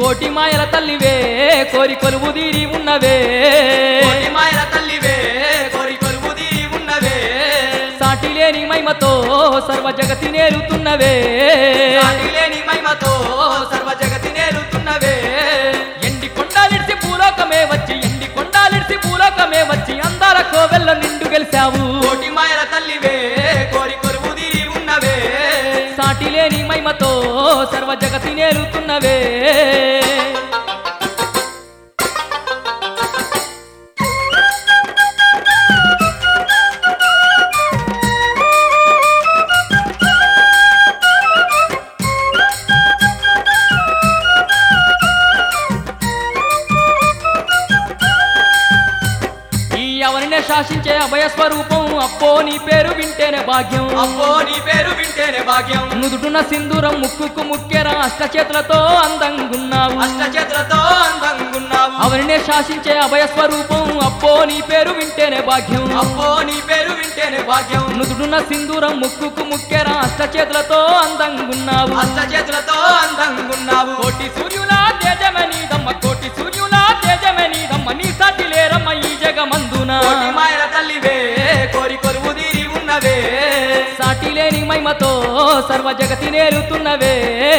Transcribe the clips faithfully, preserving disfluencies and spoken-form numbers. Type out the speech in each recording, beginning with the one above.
కోటి మాయల తల్లివే కోరి కొలువు తీరి ఉన్నవే కోటి మాయల తల్లివే కోరి కొలువు తీరి ఉన్నవే సాటి లేని మహిమతో సర్వ జగతి నేలుతున్నవే సాటి లేని మహిమతో సర్వ జగతి నేలుతున్నవే ఎండి కొండాలిడిసి భూలోకమే వచ్చి ఎండి కొండాలిడిసి భూలోకమే వచ్చి అందాల కోవెల్ల నిండు గెలిచావు కోటి మాయల తల్లివే కోరి కొలువు తీరి ఉన్నవే సాటి లేని మహిమతో సర్వ జగతి నేలుతున్నవే ఎవరినే శాసించే అభయ స్వరూపం అప్పో నీ పేరు వింటేనే భాగ్యం అప్పో నీ పేరు వింటేనే భాగ్యం నుదుటున సింధూరం ముక్కుకు ముక్కెర అష్ట చేతులతో అందంగున్నావు అష్ట చేతులతో అందంగున్నావు అవరినే శాసించే అభయ స్వరూపం అప్పో నీ పేరు వింటేనే భాగ్యం అప్పో నీ పేరు వింటేనే భాగ్యం నుదుటున సింధూరం ముక్కుకు ముక్కెర అష్ట చేతులతో అందంగున్నావు అష్ట చేతులతో అందంగున్నావు కోటి సూర్యుల తేజమనీదమ్మ కోటి సూర్యుల తేజమనీదమ్మ నీ సాటి లేరమ్మ ఈ జగమందున కోటి మాయల తల్లివే కోరి కొలువు తీరి ఉన్నవే సాటి లేని మహిమతో సర్వ జగతి నేలుతున్నవే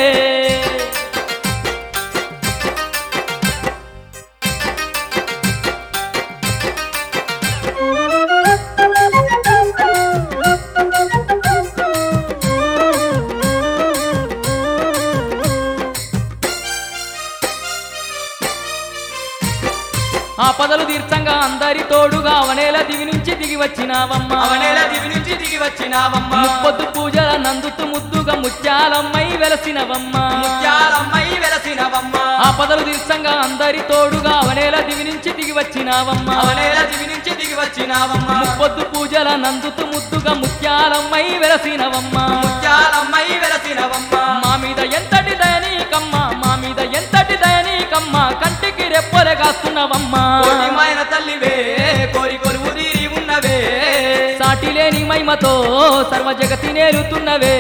ఆపదలు తీర్థంగా అందరి తోడుగా అవనేల దివి నుంచి దిగి వచ్చినావమ్మ అవనేల దివి నుంచి దిగి వచ్చినావమ్మ ముప్పొద్దు పూజల నందుతు ముద్దుగా ముత్యాలమ్మై వెలసినవమ్మ ముత్యాలమ్మై వెలసినవమ్మ ఆపదలు తీర్థంగా అందరి తోడుగా అవనేల దివి నుంచి దిగి వచ్చినావమ్మ అవనేల దివి నుంచి దిగి వచ్చినావమ్మ ముప్పొద్దు పూజల నందుతు ముద్దుగా ముత్యాలమ్మై వెలసినవమ్మ ముత్యాలమ్మై వెలసినవమ్మ మా మీద ఎంతటి దయనీకమ్మ మా మీద ఎంతటి దయనీకమ్మ కంటికి రెప్పొలగాస్తున్నవమ్మ కోటి మాయల తల్లివే కోరి కొలువు తీరి ఉన్నవే సాటి లేని మహిమతో సర్వ జగతి నేలుతున్నవే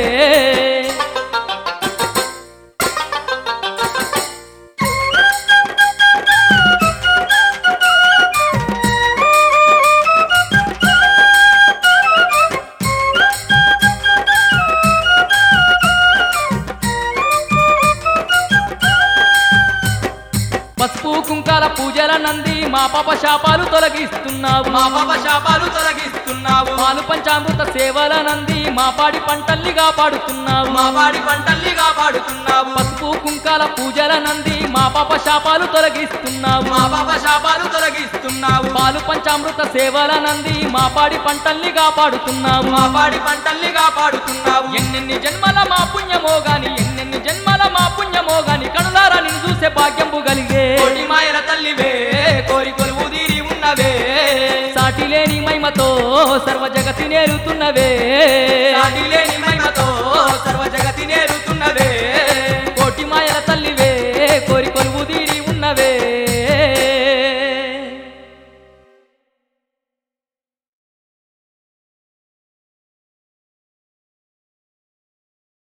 పసుపు కుంకాల పూజల నంది మా పాప శాపాలు తొలగిస్తున్నావు మా పాప శాపాలు తొలగిస్తున్నావు పాలు పంచామృత సేవల నంది మా పాడి పంటల్ని కాపాడుతున్నావు మా పాడి పంటల్ని కాపాడుతున్నావు పసుపు కుంకాల పూజల నంది మా పాప శాపాలు తొలగిస్తున్నావు మా పాప శాపాలు తొలగిస్తున్నావు పాలు పంచామృత సేవల నంది మా పాడి పంటల్ని కాపాడుతున్నావు మా పాడి పంటల్ని కాపాడుతున్నావు ఎన్నెన్ని జన్మల మా పుణ్యమో గాని ఎన్నెన్ని జన్మల మా పుణ్యమో గాని కనులారా నిన్ను చూసే భాగ్యంబు కలిగే కోటి మాయల తల్లివే కోరి కొలువు తీరి ఉన్నవే సాటి లేని మహిమతో సర్వ జగతి నేలుతున్నవే సాటి లేని